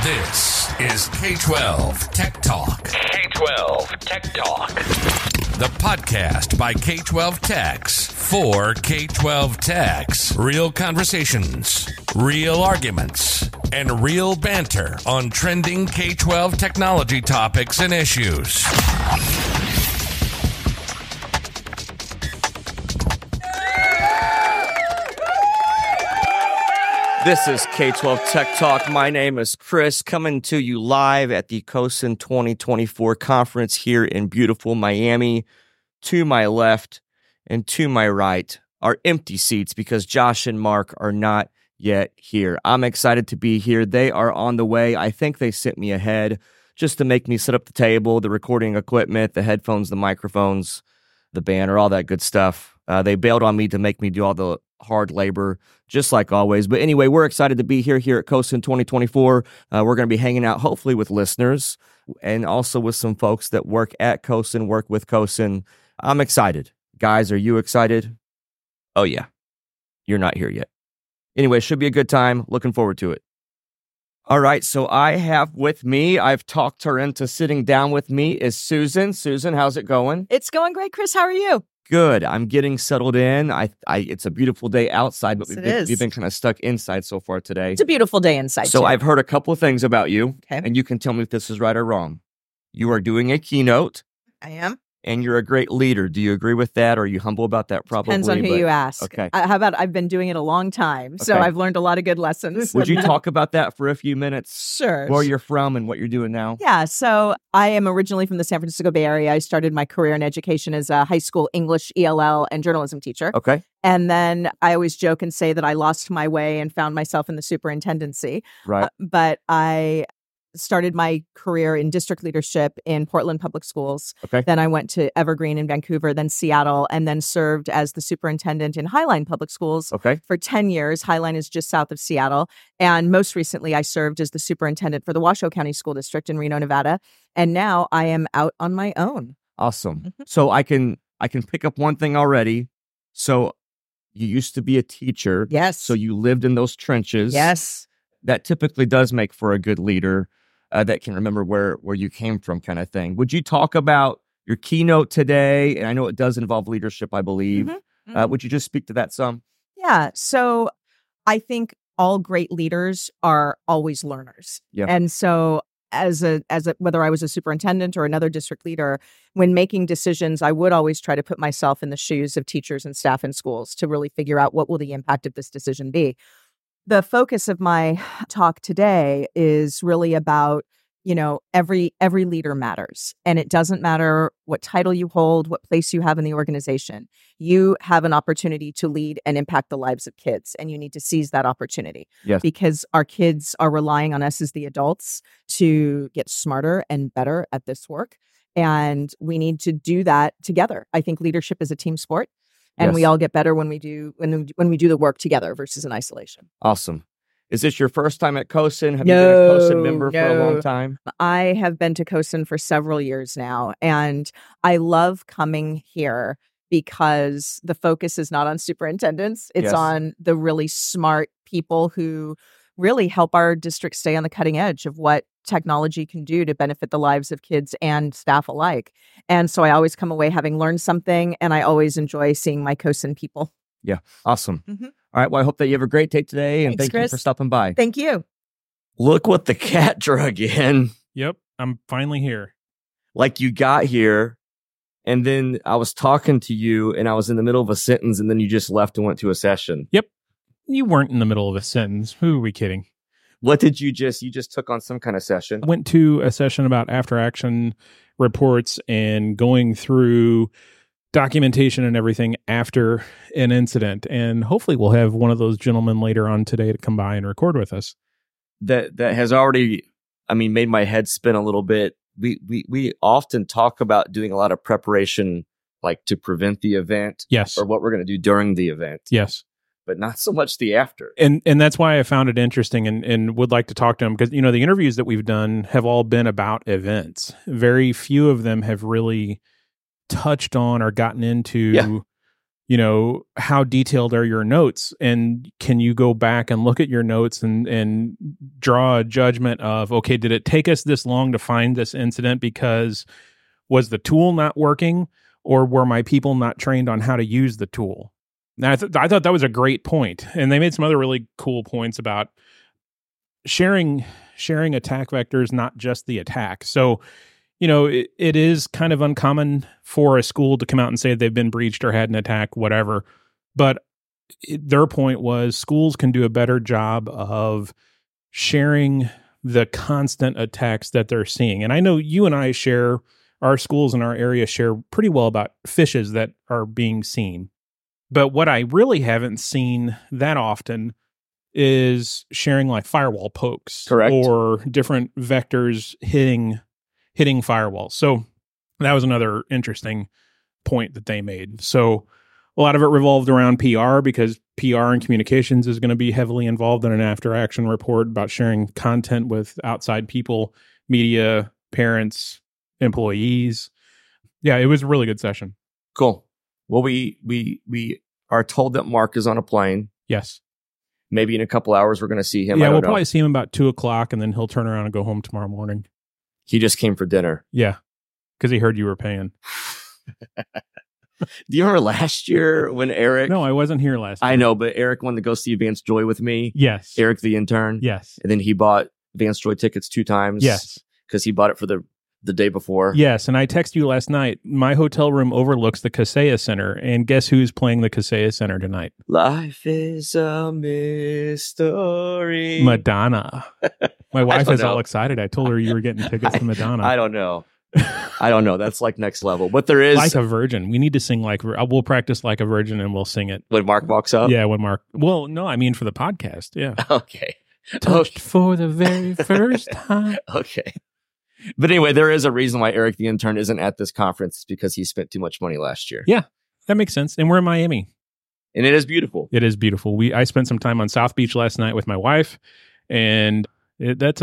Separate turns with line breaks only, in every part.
This is K-12 Tech Talk. K-12 Tech Talk. The podcast by K-12 Techs for K-12 Techs. Real conversations, real arguments, and real banter on trending K-12 technology topics and issues.
This is K-12 Tech Talk. My name is Chris, coming to you live at the COSN 2024 conference here in beautiful Miami. To my left and to my right are empty seats because Josh and Mark are not yet here. I'm excited to be here. They are on the way. I think they sent me ahead just to make me set up the table, the recording equipment, the headphones, the microphones, the banner, all that good stuff. They bailed on me to make me do all the hard labor, just like always. But anyway, we're excited to be here at COSN 2024. We're going to be hanging out, hopefully, with listeners and also with some folks that work at COSN, work with COSN. I'm excited. Guys, are you excited? Oh, yeah. You're not here yet. Anyway, should be a good time. Looking forward to it. All right, so I have with me, I've talked her into sitting down with me, is Susan. Susan, how's it going?
It's going great, Chris. How are you?
Good. I'm getting settled in. It's a beautiful day outside, but
Yes,
we've been kind of stuck inside so far today.
It's a beautiful day inside,
So
too.
I've heard a couple of things about you,
Okay.
and you can tell me if this is right or wrong. You are doing a keynote,
I am.
and you're a great leader. Do you agree with that, or are you humble about that? Probably.
Depends on who
but-
you ask.
Okay.
How about I've been doing it a long time, so
Okay.
I've learned a lot of good lessons.
Would you talk about that for a few minutes?
Sure.
Where you're from and what you're doing now?
Yeah, so I am originally from the San Francisco Bay Area. I started my career in education as a high school English, ELL, and journalism teacher.
Okay.
And then I always joke and say that I lost my way and found myself in the superintendency.
Right.
But I started my career in district leadership in Portland Public Schools.
Okay.
Then I went to Evergreen in Vancouver, then Seattle, and then served as the superintendent in Highline Public Schools
Okay.
for 10 years. Highline is just south of Seattle. And most recently, I served as the superintendent for the Washoe County School District in Reno, Nevada. And now I am out on my own.
Awesome.
Mhm.
So I can pick up one thing already. So you used to be a teacher.
Yes.
So you lived in those trenches.
Yes.
That typically does make for a good leader that can remember where you came from, kind of thing. Would you talk about your keynote today? And I know it does involve leadership, I believe.
Mhm.
Would you just speak to that some?
Yeah. So I think all great leaders are always learners.
Yeah.
And so as a whether I was a superintendent or another district leader, when making decisions, I would always try to put myself in the shoes of teachers and staff in schools to really figure out what will the impact of this decision be. The focus of my talk today is really about, every leader matters. And it doesn't matter what title you hold, what place you have in the organization. You have an opportunity to lead and impact the lives of kids, and you need to seize that opportunity.
Yes.
Because our kids are relying on us as the adults to get smarter and better at this work. And we need to do that together. I think leadership is a team sport. And
Yes.
we all get better when we do the work together versus in isolation.
Awesome. Is this your first time at COSN? Have you been a COSN member for a long
No.
time?
I have been to COSN for several years now, and I love coming here because the focus is not on superintendents. It's
Yes.
on the really smart people who really help our district stay on the cutting edge of what technology can do to benefit the lives of kids and staff alike. And so I always come away having learned something, and I always enjoy seeing my COSN people.
Awesome.
Mhm.
All right. Well, I hope that you have a great day today, and
Thanks,
thank you
Chris.
for stopping by.
Thank you.
Look what the cat drug in.
Yep, I'm finally here.
Like you got here, and then I was talking to you, and I was in the middle of a sentence, and then you just left and went to a session.
You weren't in the middle of a sentence. Who are we kidding?
What did you just took on some kind of session?
I went to a session about after action reports and going through documentation and everything after an incident. And hopefully we'll have one of those gentlemen later on today to come by and record with us.
That has already, made my head spin a little bit. We often talk about doing a lot of preparation, like to prevent the event
Yes.
or what we're going to do during the event,
Yes.
but not so much the after.
And that's why I found it interesting and would like to talk to him because, the interviews that we've done have all been about events. Very few of them have really touched on or gotten into, how detailed are your notes, and can you go back and look at your notes and draw a judgment of, okay, did it take us this long to find this incident because was the tool not working, or were my people not trained on how to use the tool? Now, I thought that was a great point, and they made some other really cool points about sharing attack vectors, not just the attack. So, it is kind of uncommon for a school to come out and say they've been breached or had an attack, whatever. But their point was schools can do a better job of sharing the constant attacks that they're seeing. And I know you and I share, our schools in our area share pretty well about phishes that are being seen. But what I really haven't seen that often is sharing like firewall pokes.
Correct.
Or different vectors hitting firewalls. So that was another interesting point that they made. So a lot of it revolved around PR, because PR and communications is going to be heavily involved in an after action report about sharing content with outside people, media, parents, employees. Yeah, it was a really good session.
Cool. Well, we are told that Mark is on a plane.
Yes.
Maybe in a couple hours we're going to see him.
Yeah,
we'll
probably see him about 2:00, and then he'll turn around and go home tomorrow morning.
He just came for dinner.
Yeah, because he heard you were paying.
Do you remember last year when Eric...
No, I wasn't here last year.
I know, but Eric wanted to go see Vance Joy with me.
Yes.
Eric, the intern.
Yes.
And then he bought Vance Joy tickets 2 times.
Yes.
Because he bought it for the day before.
Yes, and I texted you last night. My hotel room overlooks the Kaseya Center, and guess who's playing the Kaseya Center tonight?
Life is a mystery.
Madonna. My wife is all excited. I told her you were getting tickets to Madonna.
I don't know. That's like next level. But there is...
Like a Virgin. We need to sing we'll practice Like a Virgin, and we'll sing it.
When Mark walks up?
Yeah, when Mark... Well, no, I mean for the podcast. Yeah.
Okay.
Touched for the very first time.
Okay. But anyway, there is a reason why Eric the intern isn't at this conference. It's because he spent too much money last year.
Yeah, that makes sense. And we're in Miami.
And it is beautiful.
It is beautiful. I spent some time on South Beach last night with my wife, and that's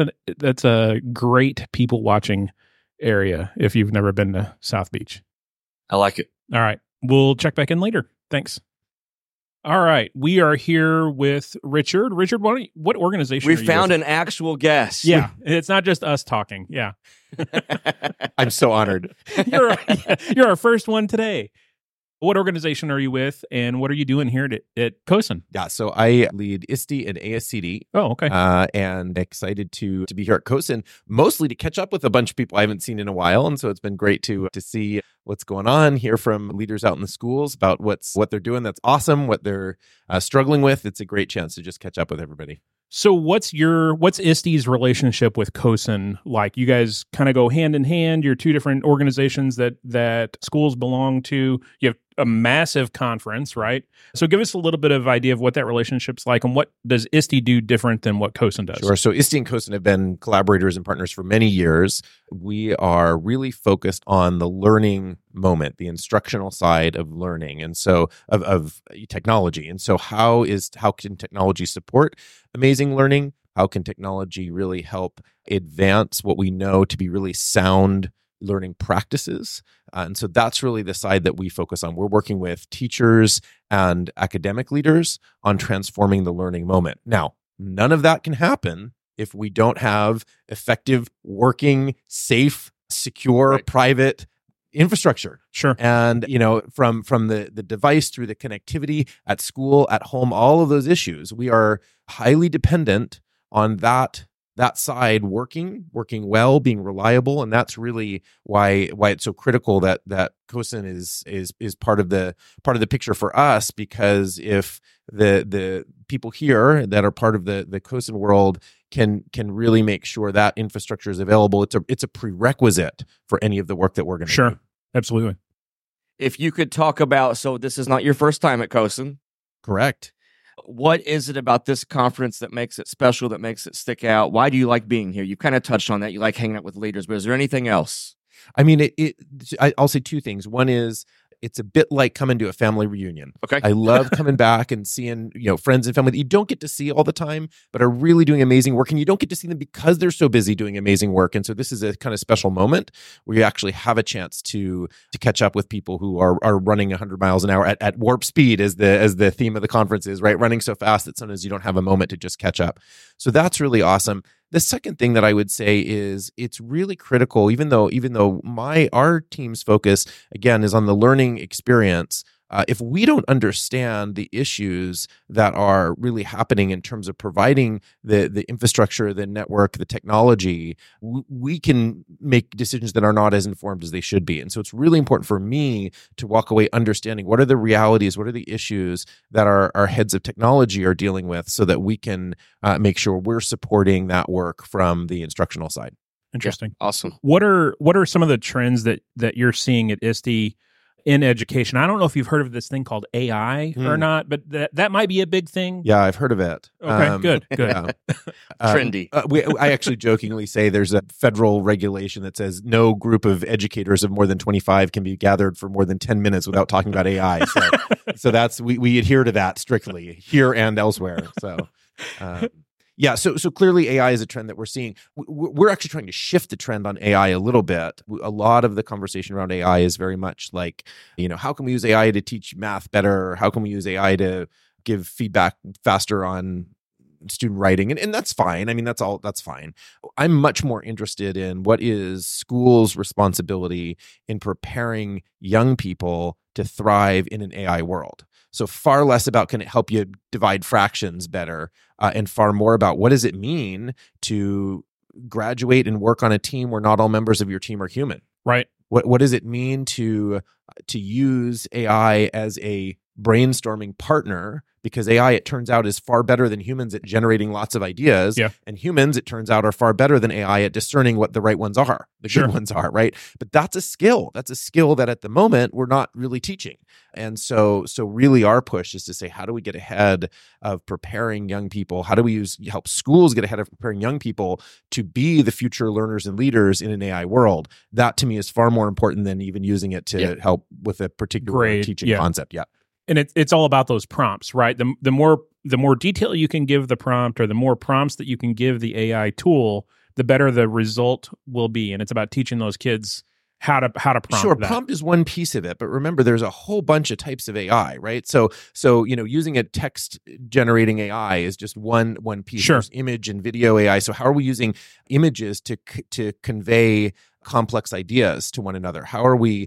a great people watching area if you've never been to South Beach.
I like it.
All right. We'll check back in later. Thanks. All right. We are here with Richard. Richard, what organization
we
are you
found
with?
An actual guest.
Yeah. It's not just us talking. Yeah.
I'm so honored.
You're our first one today. What organization are you with, and what are you doing here at COSN?
Yeah, so I lead ISTE and ASCD.
Oh, okay.
And excited to be here at COSN, mostly to catch up with a bunch of people I haven't seen in a while. And so it's been great to see what's going on, hear from leaders out in the schools about what they're doing that's awesome, what they're struggling with. It's a great chance to just catch up with everybody.
So what's ISTE's relationship with COSN like? You guys kind of go hand in hand. You're two different organizations that schools belong to. You have a massive conference, right? So give us a little bit of idea of what that relationship's like, and what does ISTE do different than what COSN does?
Sure. So ISTE and COSN have been collaborators and partners for many years. We are really focused on the learning moment, the instructional side of learning, and so of technology. And so how can technology support amazing learning? How can technology really help advance what we know to be really sound learning practices? And so that's really the side that we focus on. We're working with teachers and academic leaders on transforming the learning moment. Now, none of that can happen if we don't have effective, working, safe, secure, private infrastructure.
Sure.
And, from the device through the connectivity at school, at home, all of those issues, we are highly dependent on that side working well, being reliable. And that's really why it's so critical that COSN is part of the picture for us, because if the people here that are part of the COSN world can really make sure that infrastructure is available, it's a prerequisite for any of the work that we're going to do.
Sure. Absolutely.
If you could talk about, so this is not your first time at COSN.
Correct.
What is it about this conference that makes it special, that makes it stick out? Why do you like being here? You kind of touched on that. You like hanging out with leaders, but is there anything else?
I mean, I'll say two things. One is it's a bit like coming to a family reunion.
Okay.
I love coming back and seeing, friends and family that you don't get to see all the time, but are really doing amazing work. And you don't get to see them because they're so busy doing amazing work. And so this is a kind of special moment where you actually have a chance to catch up with people who are running 100 miles an hour at warp speed, as the theme of the conference is, right? Running so fast that sometimes you don't have a moment to just catch up. So that's really awesome. The second thing that I would say is it's really critical, even though our team's focus, again, is on the learning experience. If we don't understand the issues that are really happening in terms of providing the infrastructure, the network, the technology, we can make decisions that are not as informed as they should be. And so it's really important for me to walk away understanding what are the realities, what are the issues that our heads of technology are dealing with, so that we can make sure we're supporting that work from the instructional side.
Interesting.
Yeah, awesome.
What are some of the trends that you're seeing at ISTE in education? I don't know if you've heard of this thing called AI or not, but that might be a big thing.
Yeah, I've heard of it.
Okay, good.
Yeah.
Trendy.
I actually jokingly say there's a federal regulation that says no group of educators of more than 25 can be gathered for more than 10 minutes without talking about AI. So that's we adhere to that strictly here and elsewhere. So. Yeah, so clearly AI is a trend that we're seeing. We're actually trying to shift the trend on AI a little bit. A lot of the conversation around AI is very much like, how can we use AI to teach math better? How can we use AI to give feedback faster on student writing? And that's fine. I mean, that's fine. I'm much more interested in what is schools' responsibility in preparing young people to thrive in an AI world. So far less about can it help you divide fractions better, and far more about what does it mean to graduate and work on a team where not all members of your team are human.
Right.
What does it mean to use AI as a brainstorming partner? Because AI, it turns out, is far better than humans at generating lots of ideas.
Yeah.
And humans, it turns out, are far better than AI at discerning what the right ones are, the good ones are, right? But that's a skill. That's a skill that at the moment we're not really teaching. And so really our push is to say, how do we get ahead of preparing young people? How do we help schools get ahead of preparing young people to be the future learners and leaders in an AI world? That to me is far more important than even using it to help with a particular teaching concept. Yeah.
And it's all about those prompts, right? The more detail you can give the prompt, or the more prompts that you can give the AI tool, the better the result will be. And it's about teaching those kids how to prompt.
Sure,
that.
prompt is one piece of it, but remember, there's a whole bunch of types of AI, right? So using a text generating AI is just one piece.
Sure.
There's image and video AI. So how are we using images to convey complex ideas to one another? How are we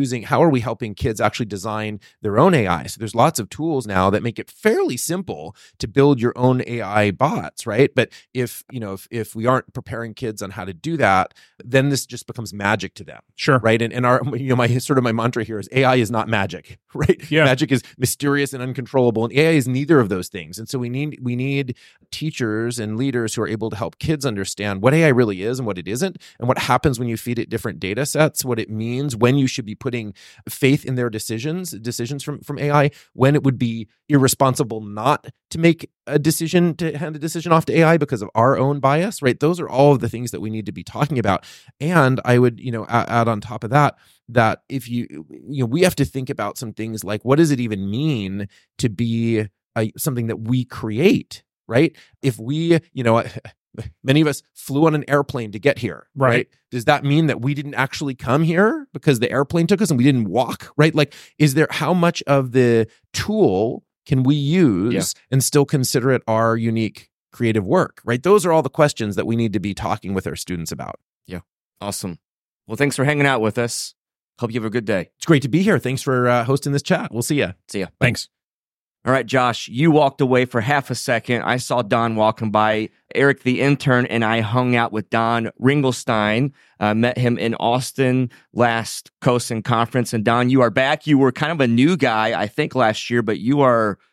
helping kids actually design their own AI? So there's lots of tools now that make it fairly simple to build your own AI bots, right? But if we aren't preparing kids on how to do that, then this just becomes magic to them.
Sure.
Right. And our my mantra here is AI is not magic, right?
Yeah.
Magic is mysterious and uncontrollable, and AI is neither of those things. And so we need teachers and leaders who are able to help kids understand what AI really is and what it isn't, and what happens when you feed it different data sets, what it means, when you should be putting faith in their decisions from AI, when it would be irresponsible not to make a decision, to hand a decision off to AI because of our own bias, right? Those are all of the things that we need to be talking about. And I would, add on top of that if we have to think about some things like, what does it even mean to be something that we create, right? If we, many of us flew on an airplane to get here, right? Does that mean that we didn't actually come here because the airplane took us and we didn't walk, right? Like, how much of the tool can we use and still consider it our unique creative work, right? Those are all the questions that we need to be talking with our students about.
Yeah. Awesome. Well, thanks for hanging out with us. Hope you have a good day.
It's great to be here. Thanks for hosting this chat. We'll see you.
See ya.
Thanks.
All right, Josh, you walked away for half a second. I saw Don walking by. Eric, the intern, and I hung out with Don Ringelstein. Met him in Austin last CoSN conference. And Don, you are back. You were kind of a new guy, I think, last year, but you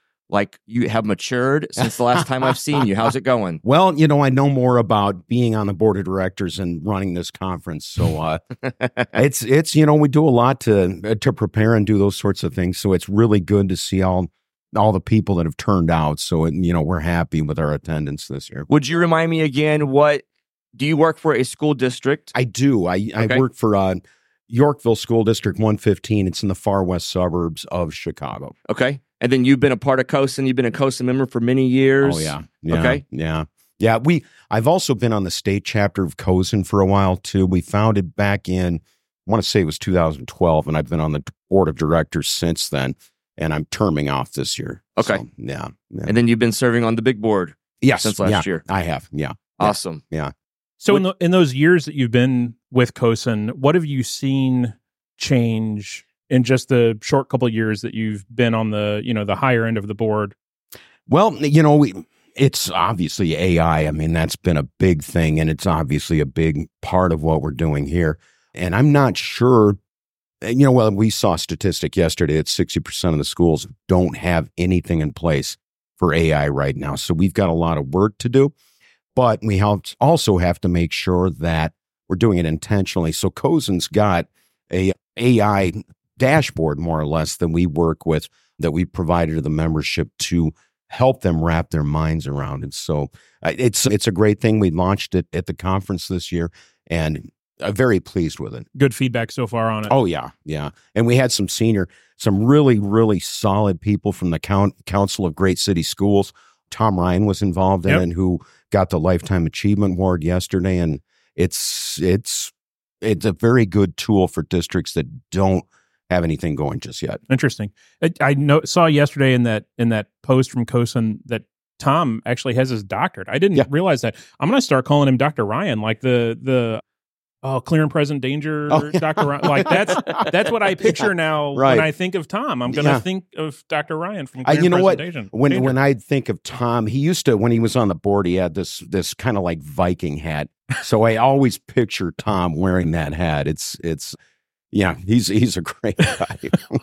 have matured since the last time I've seen you. How's it going?
Well, I know more about being on the board of directors and running this conference. So it's we do a lot to prepare and do those sorts of things. So it's really good to see all the people that have turned out. So, we're happy with our attendance this year.
Would you remind me again, do you work for a school district?
I do. I work for Yorkville School District 115. It's in the far west suburbs of Chicago.
Okay. And then you've been a part of COSN. You've been a COSN member for many years.
Oh, yeah.
Okay.
Yeah. I've also been on the state chapter of COSN for a while, too. We founded back in, I want to say it was 2012, and I've been on the board of directors since then, and I'm terming off this year.
Okay.
So, yeah.
And then you've been serving on the big board since last year.
I have. Yeah.
Awesome.
Yeah.
So in those years that you've been with COSN, what have you seen change in just the short couple of years that you've been on the higher end of the board?
Well, it's obviously AI. I mean, that's been a big thing, and it's obviously a big part of what we're doing here. And I'm not sure, we saw a statistic yesterday that 60% of the schools don't have anything in place for AI right now. So we've got a lot of work to do, but we also have to make sure that we're doing it intentionally. So COSN's got a AI dashboard, more or less, that we work with, that we provided to the membership to help them wrap their minds around it. So it's a great thing. We launched it at the conference this year, and I'm very pleased with it.
Good feedback so far on it.
Oh, yeah. And we had some really, really solid people from the Council of Great City Schools. Tom Ryan was involved in it, who got the Lifetime Achievement Award yesterday. And it's a very good tool for districts that don't have anything going just yet.
Interesting. I saw yesterday in that post from COSN that Tom actually has his doctorate. I didn't realize that. I'm going to start calling him Dr. Ryan, like the clear and present danger, Dr. Ryan. Like that's what I picture now when I think of Tom. I'm going to think of Dr. Ryan from Clear and Present Danger.
When I think of Tom, he used to, when he was on the board, he had this kind of like Viking hat. So I always picture Tom wearing that hat. He's a great guy.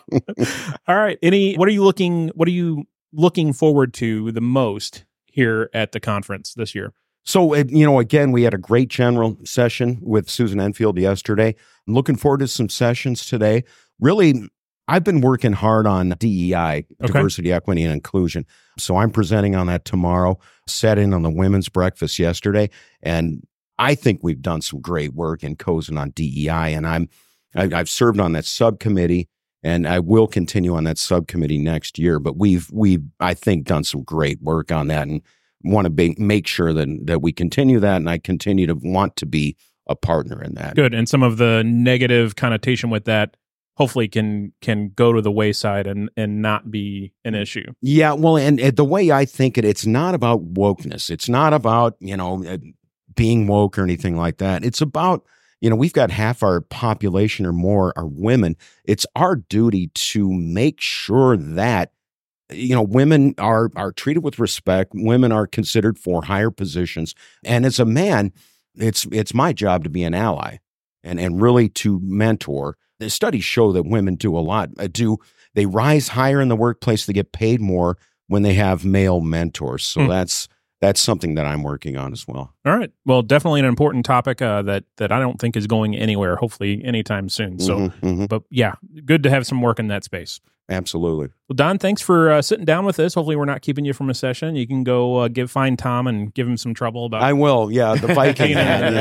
All right. What are you looking forward to the most here at the conference this year?
So, again, we had a great general session with Susan Enfield yesterday. I'm looking forward to some sessions today. Really, I've been working hard on DEI, diversity, equity, and inclusion. So I'm presenting on that tomorrow, sat in on the women's breakfast yesterday, and I think we've done some great work in COSN on DEI, and I've served on that subcommittee, and I will continue on that subcommittee next year. But we've I think, done some great work on that, and want to make sure that we continue that, and I continue to want to be a partner in that.
Good. And some of the negative connotation with that hopefully can go to the wayside and not be an issue.
Yeah, well, and the way I think it's not about wokeness. It's not about, being woke or anything like that. It's about, we've got half our population or more are women. It's our duty to make sure that women are treated with respect. Women are considered for higher positions. And as a man, it's my job to be an ally and really to mentor. The studies show that women do a lot. They rise higher in the workplace. They get paid more when they have male mentors. So that's something that I'm working on as well.
All right. Well, definitely an important topic that I don't think is going anywhere, hopefully anytime soon. So, but yeah, good to have some work in that space.
Absolutely.
Well, Don, thanks for sitting down with us. Hopefully we're not keeping you from a session. You can go find Tom and give him some trouble about.
I will. Yeah. The Viking.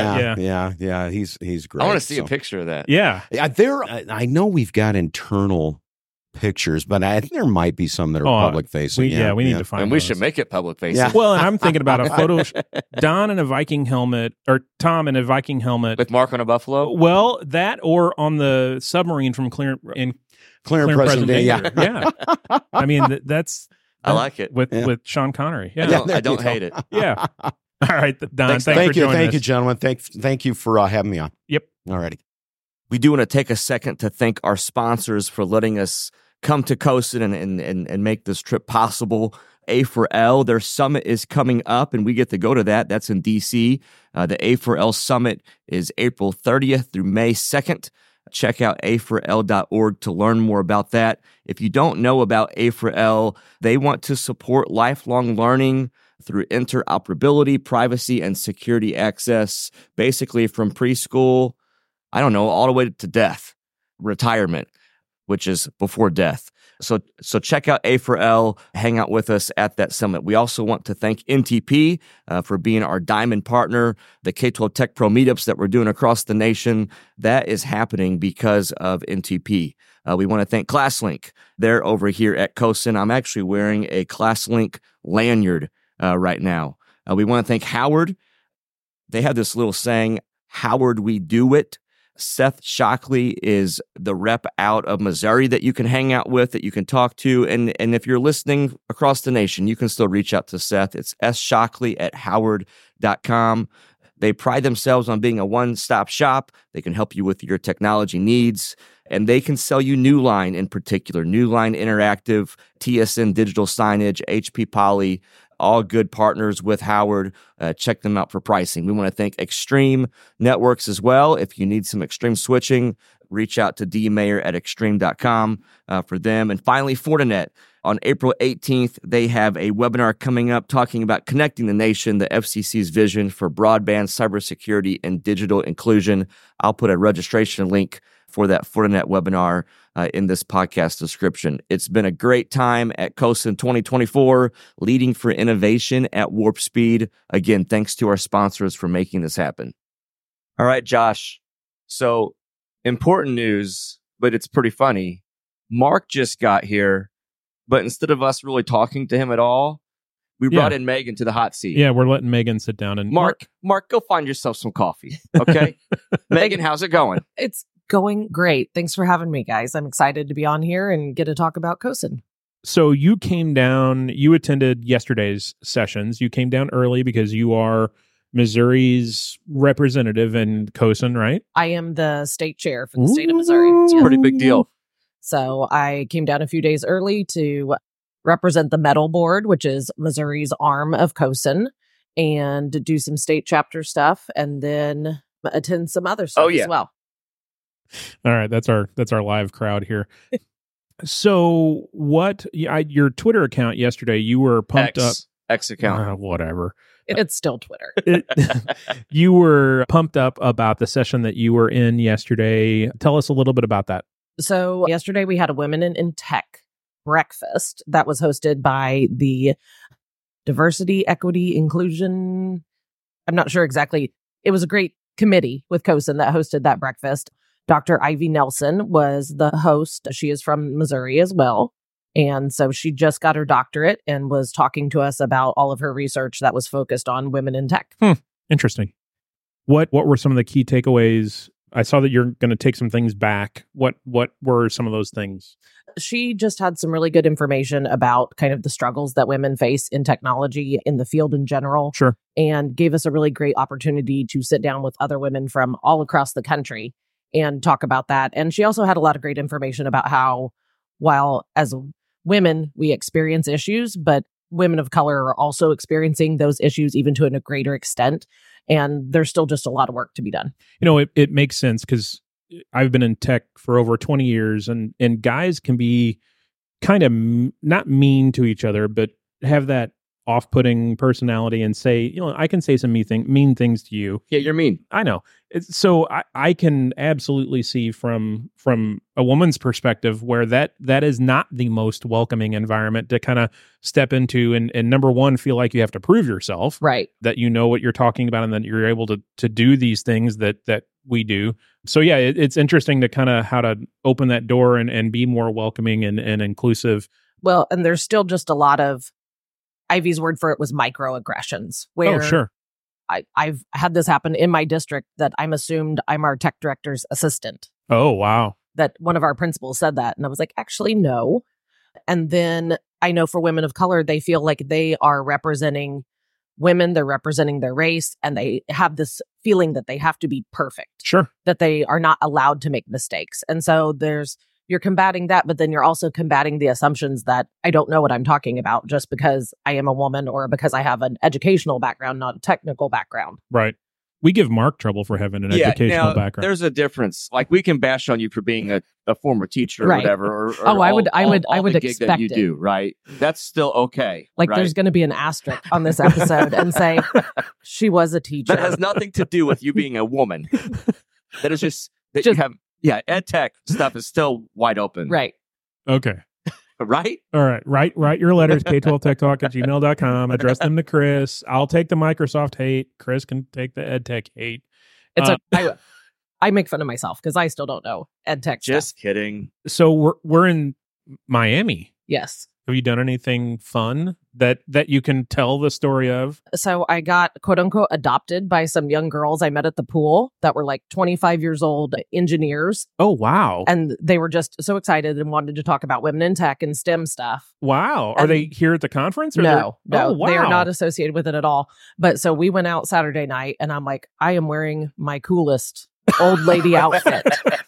Yeah. He's great.
I want to see a picture of that.
Yeah.
I know we've got internal pictures, but I think there might be some that are public facing.
We need to find
and
those.
We should make it public facing.
Yeah.
Well, and I'm thinking about a photo, Don in a Viking helmet, or Tom in a Viking helmet.
With Mark on a buffalo?
Well, that or on the submarine from Clear and Present Danger. Yeah. I mean, that's...
I like it.
With Sean Connery. Yeah.
I don't hate it.
Yeah. All right, Don, thanks for joining us.
Thank you, gentlemen. Thank you for having me on.
Yep.
All righty.
We do want to take a second to thank our sponsors for letting us come to COSN and make this trip possible. A4L, their summit is coming up, and we get to go to that. That's in D.C. The A4L summit is April 30th through May 2nd. Check out A4L.org to learn more about that. If you don't know about A4L, they want to support lifelong learning through interoperability, privacy, and security access, basically from preschool, all the way to death, retirement, which is before death. So check out A4L, hang out with us at that summit. We also want to thank NTP for being our diamond partner. The K-12 Tech Pro meetups that we're doing across the nation, that is happening because of NTP. We want to thank ClassLink. They're over here at CoSN. I'm actually wearing a ClassLink lanyard right now. We want to thank Howard. They have this little saying, Howard, we do it. Seth Shockley is the rep out of Missouri that you can hang out with, that you can talk to. And if you're listening across the nation, you can still reach out to Seth. It's sshockley@howard.com. They pride themselves on being a one-stop shop. They can help you with your technology needs, and they can sell you Newline in particular, Newline Interactive, TSN Digital Signage, HP Poly, all good partners with Howard. Check them out for pricing. We want to thank Extreme Networks as well. If you need some extreme switching, reach out to dmayer at extreme.com for them. And finally, Fortinet. On April 18th, they have a webinar coming up talking about connecting the nation, the FCC's vision for broadband, cybersecurity, and digital inclusion. I'll put a registration link for that Fortinet webinar in this podcast description. It's been a great time at CoSN 2024, leading for innovation at Warp Speed. Again, thanks to our sponsors for making this happen. All right, Josh. So important news, but it's pretty funny. Mark just got here, but instead of us really talking to him at all, we brought in Megan to the hot seat.
Yeah, we're letting Megan sit down. And
Mark, go find yourself some coffee, okay? Megan, how's it going?
It's going great. Thanks for having me, guys. I'm excited to be on here and get to talk about CoSN.
So you came down, you attended yesterday's sessions. You came down early because you are Missouri's representative in CoSN, right?
I am the state chair for the state of Missouri.
It's pretty big deal.
So I came down a few days early to represent the Medal Board, which is Missouri's arm of CoSN, and do some state chapter stuff, and then attend some other stuff as well.
All right, that's our live crowd here. So what? Your Twitter account yesterday, you were pumped up.
X account,
whatever.
It's still Twitter.
You were pumped up about the session that you were in yesterday. Tell us a little bit about that.
So yesterday we had a Women in Tech breakfast that was hosted by the Diversity, Equity, Inclusion. I'm not sure exactly. It was a great committee with CoSN that hosted that breakfast. Dr. Ivy Nelson was the host. She is from Missouri as well. And so she just got her doctorate and was talking to us about all of her research that was focused on women in tech.
Interesting. What were some of the key takeaways? I saw that you're going to take some things back. What were some of those things?
She just had some really good information about kind of the struggles that women face in technology, in the field in general.
Sure.
And gave us a really great opportunity to sit down with other women from all across the country and talk about that. And she also had a lot of great information about how, while as women, we experience issues, but women of color are also experiencing those issues even to a greater extent. And there's still just a lot of work to be done.
You know, it makes sense because I've been in tech for over 20 years and guys can be kind of not mean to each other, but have that off-putting personality and say, you know, I can say some mean things to you.
Yeah, you're mean.
I know. So I can absolutely see from a woman's perspective where that is not the most welcoming environment to kind of step into and number one, feel like you have to prove yourself.
Right.
That you know what you're talking about and that you're able to do these things that we do. So yeah, it's interesting to kind of how to open that door and be more welcoming and inclusive.
Well, and there's still just a lot of, Ivy's word for it was microaggressions. Where
sure.
I've had this happen in my district that I'm assumed I'm our tech director's assistant.
Oh, wow.
That one of our principals said that. And I was like, actually, no. And then I know for women of color, they feel like they are representing women, they're representing their race, and they have this feeling that they have to be perfect.
Sure.
That they are not allowed to make mistakes. And so you're combating that, but then you're also combating the assumptions that I don't know what I'm talking about just because I am a woman or because I have an educational background, not a technical background.
Right. We give Mark trouble for having an educational background.
There's a difference. Like we can bash on you for being a former teacher or whatever. Or
I would
expect that you
it.
do, right? That's still okay.
Like
right?
There's going to be an asterisk on this episode and say she was a teacher.
That has nothing to do with you being a woman. That is just you have. Yeah, ed tech stuff is still wide open.
Right.
Okay.
Right?
All right. Write your letters, k12techtalk@gmail.com. Address them to Chris. I'll take the Microsoft hate. Chris can take the EdTech hate.
It's I make fun of myself because I still don't know ed tech
Just
stuff.
kidding.
So we're in Miami.
Yes.
Have you done anything fun that you can tell the story of?
So I got quote unquote adopted by some young girls I met at the pool that were like 25 years old engineers.
Oh, wow.
And they were just so excited and wanted to talk about women in tech and STEM stuff.
Wow. Are
And-
they here at the conference? Or
No,
Oh, wow.
they are not associated with it at all. But so we went out Saturday night and I'm like, I am wearing my coolest old lady outfit.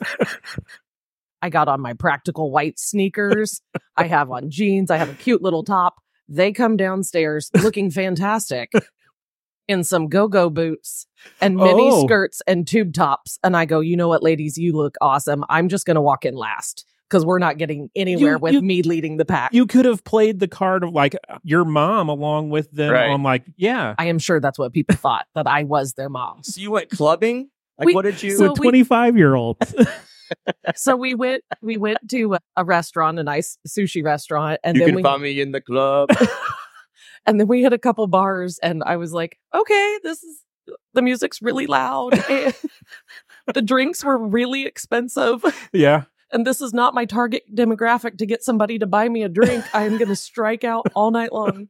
I got on my practical white sneakers. I have on jeans. I have a cute little top. They come downstairs looking fantastic in some go-go boots and mini
Oh.
skirts and tube tops. And I go, you know what, ladies, you look awesome. I'm just going to walk in last because we're not getting anywhere with me leading the pack.
You could have played the card of like your mom along with them
Right.
on like, yeah.
I am sure that's what people thought, that I was their mom.
So you went clubbing? Like,
We-
what did you?
so
With 25-year-olds.
So we went to a restaurant, a nice sushi restaurant, and
you
then
can find me in the club.
and then we hit a couple bars, and I was like, okay, the music's really loud, and the drinks were really expensive,
Yeah.
and this is not my target demographic to get somebody to buy me a drink. I am going to strike out all night long.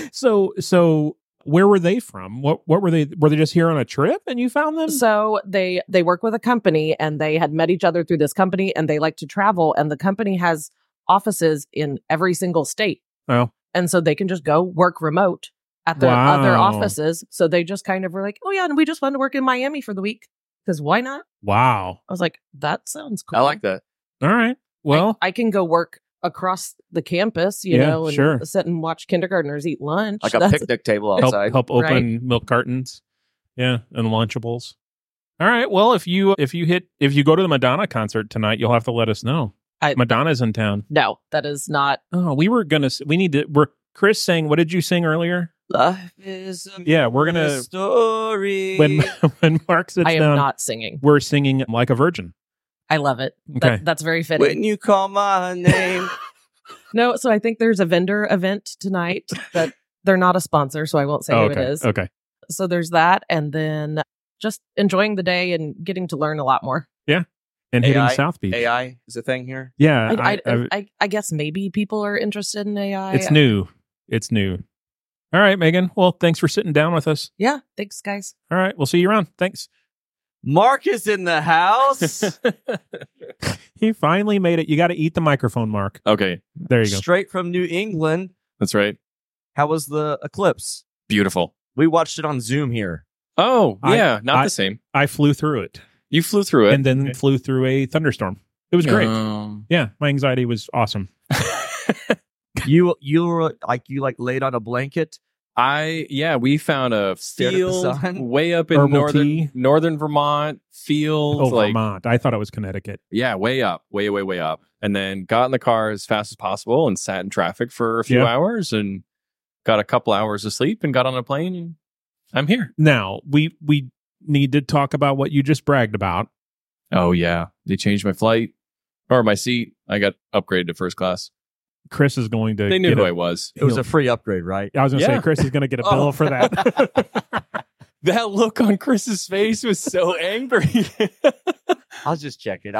So where were they from? What were they? Were they just here on a trip and you found them?
So they work with a company, and they had met each other through this company, and they like to travel, and the company has offices in every single state.
Oh,
And so they can just go work remote at their other
Wow.
offices. So they just kind of were like, oh, yeah, and we just want to work in Miami for the week. Because why not?
wow.
I was like, that sounds cool.
I like that.
All right. Well,
I can go work across the campus, you
Yeah,
know, and
sure.
sit and watch kindergartners eat lunch.
Like a
That's-
picnic table
help
outside.
open milk cartons. Yeah, and Lunchables. All right. Well, if you go to the Madonna concert tonight, you'll have to let us know. Madonna's in town.
No, that is not.
Oh, we're Chris sang, what did you sing earlier?
Life is a
Yeah, we're gonna
story.
when Mark sits
I am
down,
not singing.
we're singing Like a Virgin.
I love it.
Okay.
That's very fitting.
When you call my name.
No, so I think there's a vendor event tonight that they're not a sponsor, so I won't say who it is.
Okay.
So there's that, and then just enjoying the day and getting to learn a lot more.
And hitting
AI?
South Beach.
AI is a thing here.
Yeah.
I guess maybe people are interested in AI.
It's new. It's new. All right, Megan. Well, thanks for sitting down with us.
Yeah, thanks, guys.
All right. We'll see you around. Thanks.
Mark is in the house.
He finally made it. You got to eat the microphone, Mark.
Okay,
There you go.
Straight from New England.
that's right.
How was the eclipse?
Beautiful.
We watched it on Zoom here.
Oh, yeah, not
I-
the same.
I flew through it
You flew through it.
and then flew through a thunderstorm. It was great.
Um,
Yeah. My anxiety was awesome.
You were you laid on a blanket.
we found a
Stared at the
field
sun?
way up in
Herbal tea?
northern Vermont. Field,
Oh,
like
Vermont. I thought it was Connecticut.
yeah, way up, way up, and then got in the car as fast as possible and sat in traffic for a few
Yeah.
hours and got a couple hours of sleep and got on a plane and I'm here.
Now, we need to talk about what you just bragged about.
Oh yeah, they changed my flight or my seat. I got upgraded to first class.
Chris is going to
They knew
get
who
a-
I was.
It was a free upgrade, right?
I was going to
Yeah.
say, Chris is going to get a bill
Oh.
for that.
That look on Chris's face was so angry.
I was just checking.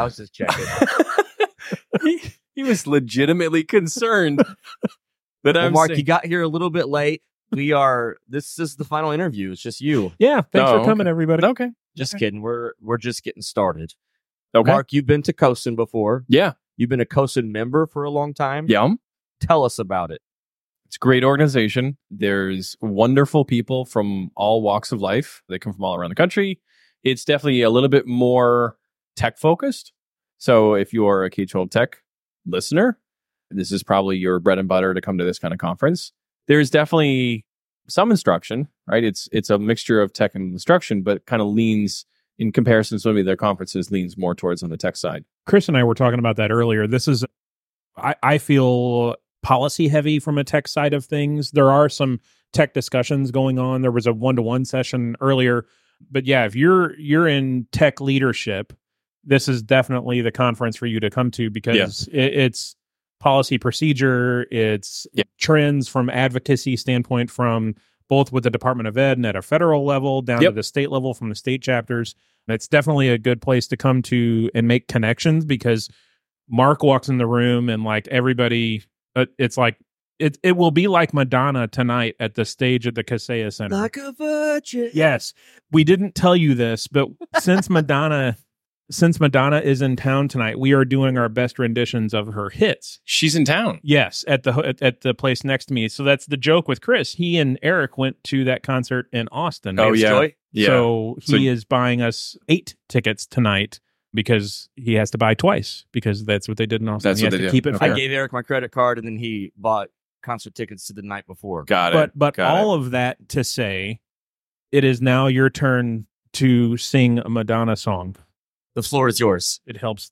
he was legitimately concerned that
Well,
I'm
Mark,
saying-
you got here a little bit late. This is the final interview. It's just you.
Yeah. Thanks
Oh,
for coming, everybody.
Okay.
Just kidding. We're just getting started.
Okay.
Mark, you've been to COSIN before.
Yeah.
You've been a COSIN member for a long time.
Yum.
Tell us about it.
It's a great organization. There's wonderful people from all walks of life. They come from all around the country. It's definitely a little bit more tech focused. So if you're a K-12 tech listener, this is probably your bread and butter to come to this kind of conference. There's definitely some instruction, right? It's a mixture of tech and instruction, but kind of leans in comparison to some of their conferences, leans more towards on the tech side.
Chris and I were talking about that earlier. This is, I feel policy heavy from a tech side of things. There are some tech discussions going on. There was a 1-to-1 session earlier, but yeah, if you're in tech leadership, this is definitely the conference for you to come to because it's policy procedure, it's trends from advocacy standpoint, from both with the Department of Ed and at a federal level down to the state level from the state chapters. It's definitely a good place to come to and make connections, because Mark walks in the room and like everybody, it's like, it will be like Madonna tonight at the stage at the Kaseya Center.
Like a virgin.
Yes. We didn't tell you this, but since Madonna is in town tonight, we are doing our best renditions of her hits.
She's in town.
Yes, at the place next to me. So that's the joke with Chris. He and Eric went to that concert in Austin.
Oh, yeah.
Yeah. So he is buying us 8 tickets tonight because he has to buy twice, because that's what they did in Austin.
That's
he
what
has
they
to
did.
keep it fair.
I gave Eric my credit card, and then he bought concert tickets to the night before.
Got it.
But all of that to say, it is now your turn to sing a Madonna song.
The floor is yours.
It helps.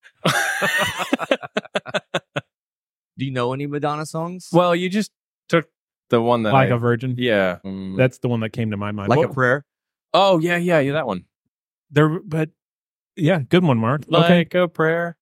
Do you know any Madonna songs?
Well, you just took the one that
Like a Virgin.
Yeah.
That's the one that came to my mind.
Like
What-
a Prayer?
Oh, yeah, that one.
But yeah, good one, Mark.
Like a prayer.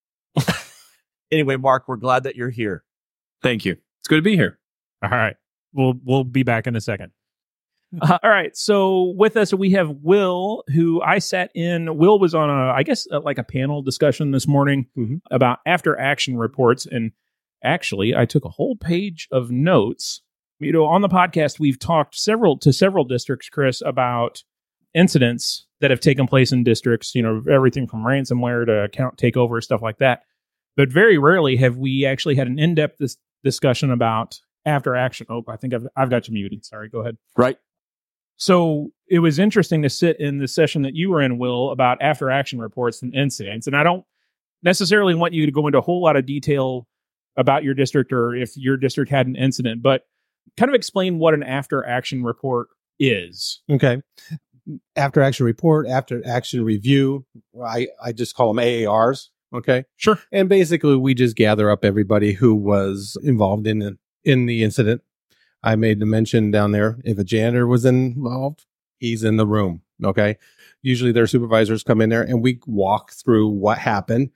Anyway, Mark, we're glad that you're here.
Thank you. It's good to be here.
All right. We'll be back in a second. All right. So with us, we have Will, who I sat in. Will was on like a panel discussion this morning about after action reports. And actually, I took a whole page of notes. You know, on the podcast, we've talked to several districts, Chris, about incidents that have taken place in districts, you know, everything from ransomware to account takeover, stuff like that. But very rarely have we actually had an in-depth discussion about after action. Oh, I think I've got you muted. Sorry, go ahead.
Right.
So it was interesting to sit in the session that you were in, Will, about after action reports and incidents. And I don't necessarily want you to go into a whole lot of detail about your district or if your district had an incident, but kind of explain what an after action report is.
Okay. After action report, after action review, I just call them AARs. Okay.
Sure.
And basically we just gather up everybody who was involved in the incident. I made the mention down there, if a janitor was involved, he's in the room. Okay. Usually their supervisors come in there and we walk through what happened.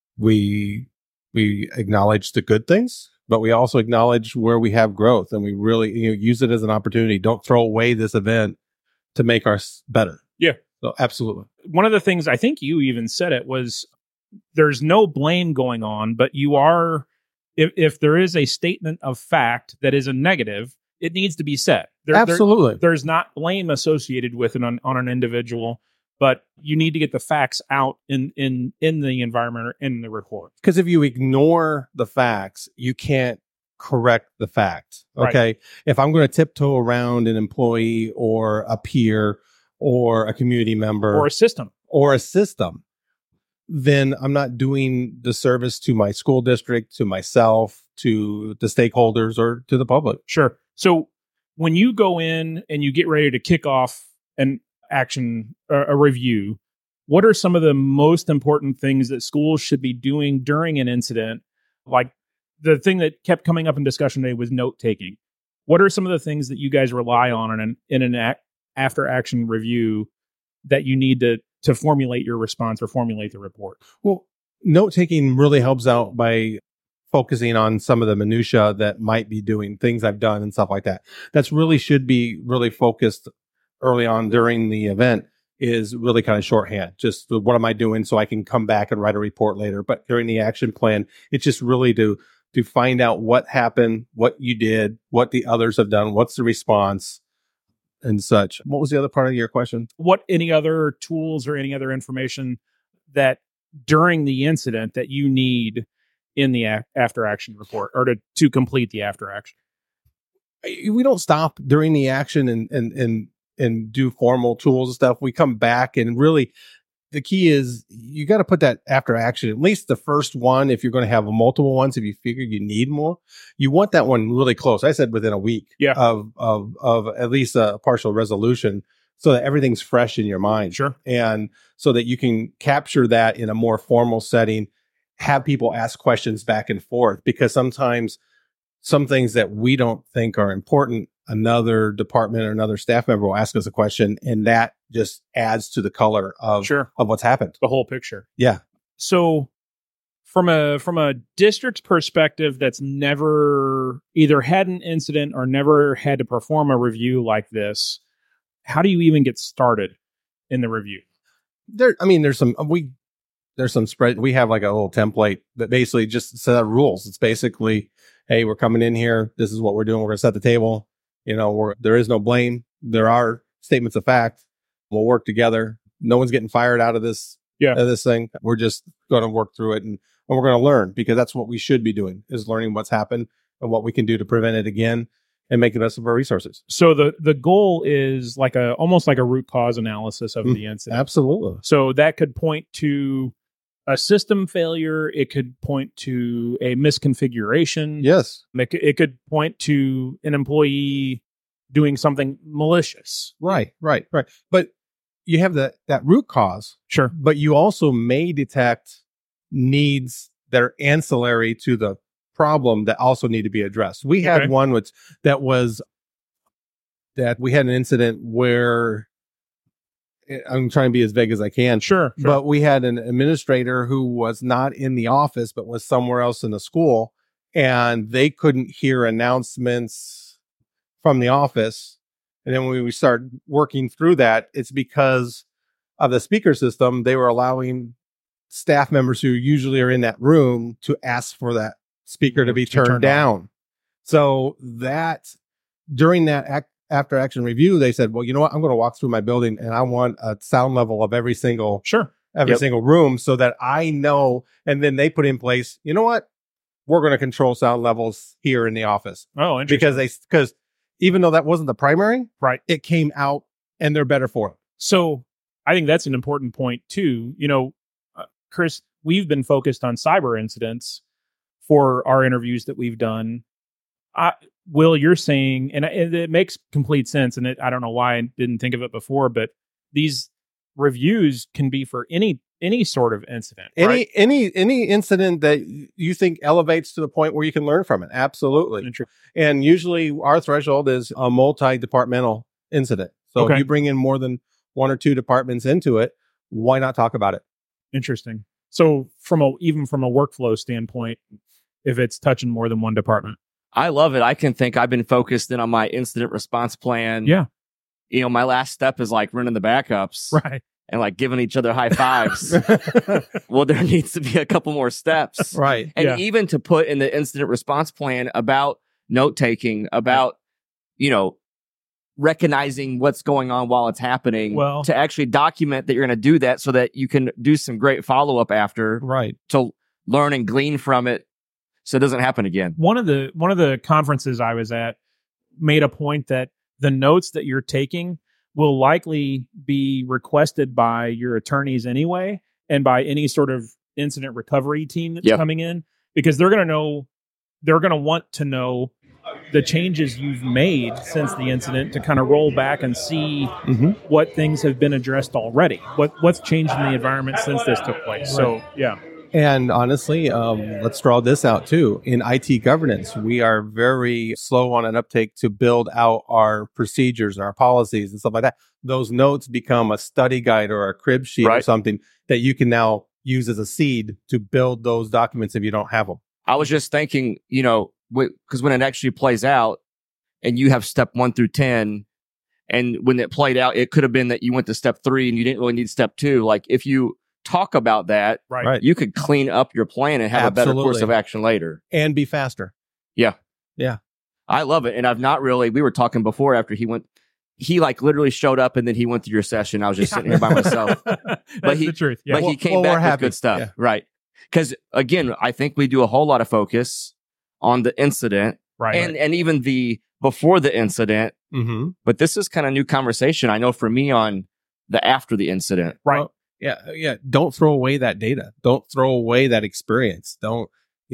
We acknowledge the good things, but we also acknowledge where we have growth, and we really use it as an opportunity. Don't throw away this event to make us better.
Yeah.
So absolutely.
One of the things, I think you even said it, was there's no blame going on, but you are, if there is a statement of fact that is a negative, it needs to be said.
Absolutely.
There's not blame associated with it on an individual, but you need to get the facts out in the environment or in the report.
Because if you ignore the facts, you can't correct the fact. Okay.
Right.
If I'm going to tiptoe around an employee or a peer or a community member
Or a system,
then I'm not doing the service to my school district, to myself, to the stakeholders, or to the public.
Sure. So when you go in and you get ready to kick off an action, a review, what are some of the most important things that schools should be doing during an incident? Like the thing that kept coming up in discussion today was note taking. What are some of the things that you guys rely on in an after action review that you need to formulate your response or formulate the report?
Well, note taking really helps out by focusing on some of the minutia that might be doing things I've done and stuff like that. That's really should be really focused early on during the event, is really kind of shorthand. Just what am I doing so I can come back and write a report later. But during the action plan, it's just really to find out what happened, what you did, what the others have done, what's the response and such. What was the other part of your question?
What any other tools or any other information that during the incident that you need in the after action report or to complete the after action?
We don't stop during the action and do formal tools and stuff. We come back, and really the key is you got to put that after action, at least the first one. If you're going to have multiple ones, if you figure you need more, you want that one really close. I said within a week of at least a partial resolution, so that everything's fresh in your mind.
Sure.
And so that you can capture that in a more formal setting, have people ask questions back and forth, because sometimes some things that we don't think are important, another department or another staff member will ask us a question, and that just adds to the color of what's happened.
The whole picture.
Yeah.
So From a district's perspective that's never either had an incident or never had to perform a review like this, how do you even get started in the review?
There's some spread. We have like a little template that basically just set out rules. It's basically, hey, we're coming in here. This is what we're doing. We're going to set the table. There is no blame. There are statements of fact. We'll work together. No one's getting fired out of this. This thing. We're just going to work through it and we're going to learn, because that's what we should be doing, is learning what's happened and what we can do to prevent it again and make the best of our resources.
So the goal is almost like a root cause analysis of the incident.
Absolutely.
So that could point to a system failure. It could point to a misconfiguration.
Yes.
It could point to an employee doing something malicious.
Right. But you have that root cause.
Sure.
But you also may detect needs that are ancillary to the problem that also need to be addressed. We had one that we had an incident where, I'm trying to be as vague as I can.
Sure.
But we had an administrator who was not in the office, but was somewhere else in the school, and they couldn't hear announcements from the office. And then when we started working through that, it's because of the speaker system. They were allowing staff members who usually are in that room to ask for that speaker to be turned down. So that during that after action review, they said, well, you know what? I'm going to walk through my building and I want a sound level of every single single room so that I know. And then they put in place, you know what? We're going to control sound levels here in the office.
Oh, interesting.
Because even though that wasn't the primary,
right,
it came out and they're better for it.
So I think that's an important point too. Chris, we've been focused on cyber incidents for our interviews that we've done. Will, you're saying, and it makes complete sense, and I don't know why I didn't think of it before, but these reviews can be for any sort of incident.
Any incident that you think elevates to the point where you can learn from it. Absolutely. And usually our threshold is a multi-departmental incident. So if you bring in more than one or two departments into it, why not talk about it?
Interesting. So even from a workflow standpoint, if it's touching more than one department.
I love it. I can think I've been focused in on my incident response plan.
Yeah.
My last step is like running the backups.
Right.
And like giving each other high fives. Well, there needs to be a couple more steps.
Right.
And even to put in the incident response plan about note taking, about, recognizing what's going on while it's happening, to actually document that you're going to do that so that you can do some great follow-up after.
Right.
To learn and glean from it so it doesn't happen again.
One of the conferences I was at made a point that the notes that you're taking will likely be requested by your attorneys anyway, and by any sort of incident recovery team that's coming in, because they're going to want to know the changes you've made since the incident to kind of roll back and see what things have been addressed already, what's changed in the environment since this took place. Right. So, yeah.
And honestly, let's draw this out too. In IT governance, we are very slow on an uptake to build out our procedures, our policies and stuff like that. Those notes become a study guide or a crib sheet or something that you can now use as a seed to build those documents if you don't have them.
I was just thinking, because when it actually plays out and you have step 1 through 10, and when it played out, it could have been that you went to step 3 and you didn't really need step 2. Like if you talk about that, you could clean up your plan and have a better course of action later.
And be faster.
Yeah.
Yeah.
I love it. And I've not really, we were talking before after he like literally showed up and then he went to your session. I was just sitting here by myself.
That's the truth. Yeah.
But he came back with good stuff. Yeah. Right. Because again, I think we do a whole lot of focus on the incident, and even the before the incident.
Mm-hmm.
But this is kind of new conversation, I know, for me on the after the incident.
Right.
Well, yeah. Don't throw away that data. Don't throw away that experience. But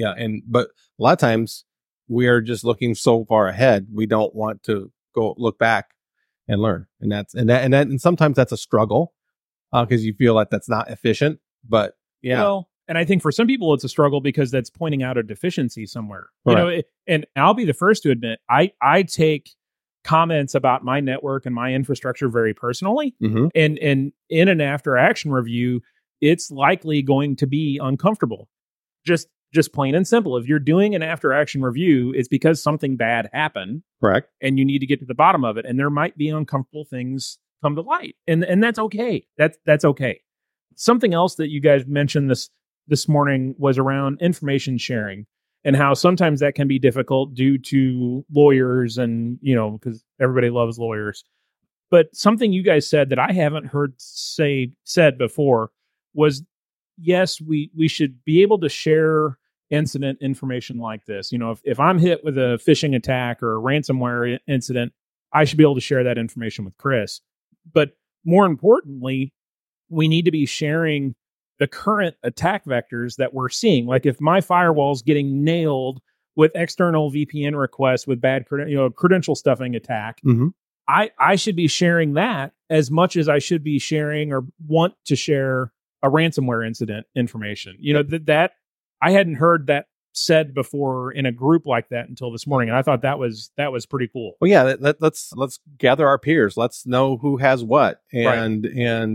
a lot of times we are just looking so far ahead. We don't want to go look back and learn. And sometimes that's a struggle because you feel like that's not efficient. But
well, and I think for some people it's a struggle because that's pointing out a deficiency somewhere. And I'll be the first to admit, I take comments about my network and my infrastructure very personally.
Mm-hmm.
And in an after action review, it's likely going to be uncomfortable Just plain and simple. If you're doing an after action review, it's because something bad happened.
Correct.
And you need to get to the bottom of it. And there might be uncomfortable things come to light. And that's okay. That's okay. Something else that you guys mentioned this morning was around information sharing and how sometimes that can be difficult due to lawyers and, because everybody loves lawyers. But something you guys said that I haven't heard said before was, yes, we should be able to share incident information like this. If I'm hit with a phishing attack or a ransomware incident, I should be able to share that information with Chris. But more importantly, we need to be sharing the current attack vectors that we're seeing. Like if my firewall's getting nailed with external VPN requests with bad credential stuffing attack, I should be sharing that as much as I should be sharing or want to share a ransomware incident information. That I hadn't heard that said before in a group like that until this morning, and I thought that was pretty cool.
Well, yeah, let's gather our peers. Let's know who has what, and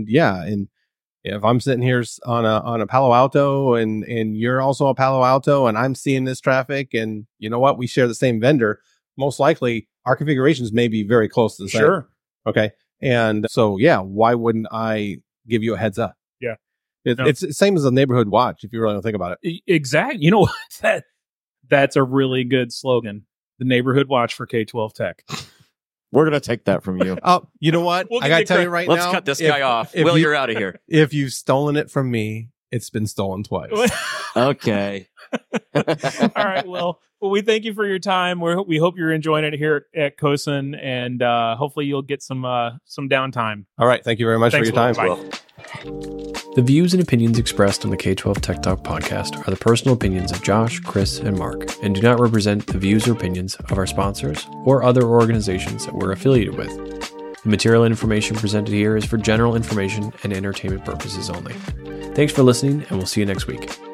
if I'm sitting here on a Palo Alto, and you're also a Palo Alto, and I'm seeing this traffic, and you know what, we share the same vendor. Most likely, our configurations may be very close to the same.
Sure.
Okay, and so why wouldn't I give you a heads up?
Yeah.
It's the same as a neighborhood watch, if you really think about it.
Exactly. You know what? That's a really good slogan. The neighborhood watch for K-12 Tech.
We're going to take that from you.
Oh, you know what?
We'll
I got to tell you right now.
Let's cut this guy off. Will, you're out of here.
If you've stolen it from me, it's been stolen twice.
Okay.
All right. Well, we thank you for your time. We hope you're enjoying it here at COSN, and hopefully you'll get some downtime.
All right. Thank you very much for your time.
Bye.
The views and opinions expressed on the K-12 Tech Talk podcast are the personal opinions of Josh, Chris, and Mark, and do not represent the views or opinions of our sponsors or other organizations that we're affiliated with. The material and information presented here is for general information and entertainment purposes only. Thanks for listening, and we'll see you next week.